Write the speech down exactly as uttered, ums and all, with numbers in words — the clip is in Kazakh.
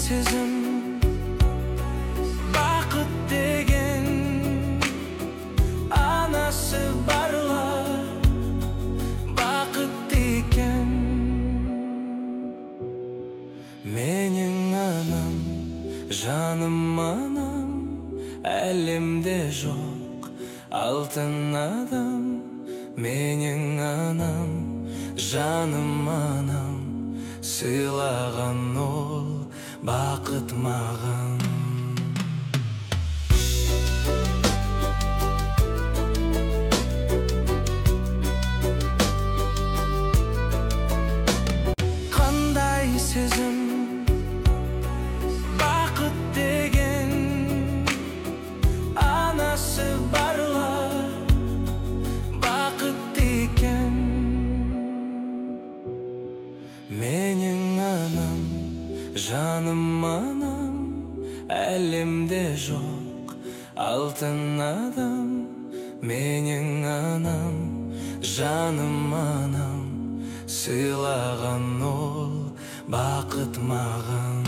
сезім, бақыт деген анасы барлар бақыт екен. Менің анам, жаным анам, әлемде жоқ алтын адам. Менің анам, жаным анам, сыйлаған ол бақыт маған. Қандай сезім, бақыт деген анасы барлар бақыт екен. Менің анам, жаным анам, әлемде жоқ алтын адам. Менің анам, жаным анам, сыйлаған ол бақыт маған.